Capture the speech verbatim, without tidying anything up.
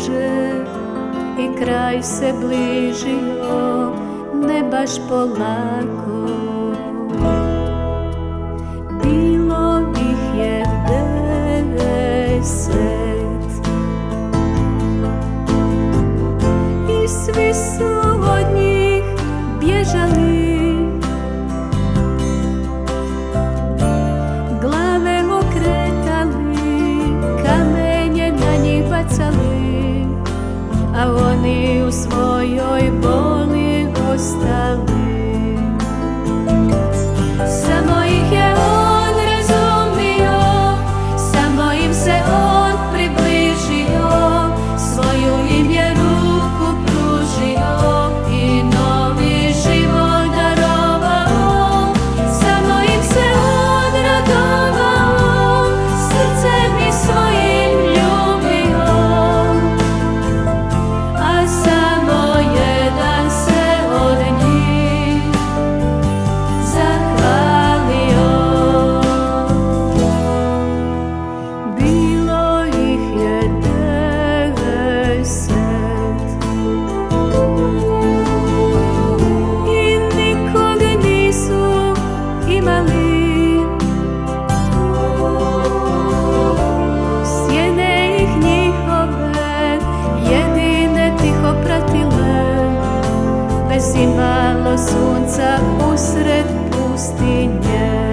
duže i kraj se bližio, ne baš polako. Bilo ih je deset i svi su od njih bježali, glave okretali, kamenje na njih bacali, a oni u svojoj boli ostali. Samo ih je on razumio, samo im se on približio, svoju im je ruku pružio i novi život darovao. Samo im se on radovao, srcem i svojim ljubio, a samo jedan se od njih zahvalio. Bilo ih je deset i nikog nisu imali, sjene ih njihove jedine tiho pratile, bez imalo sunca usred pustinje.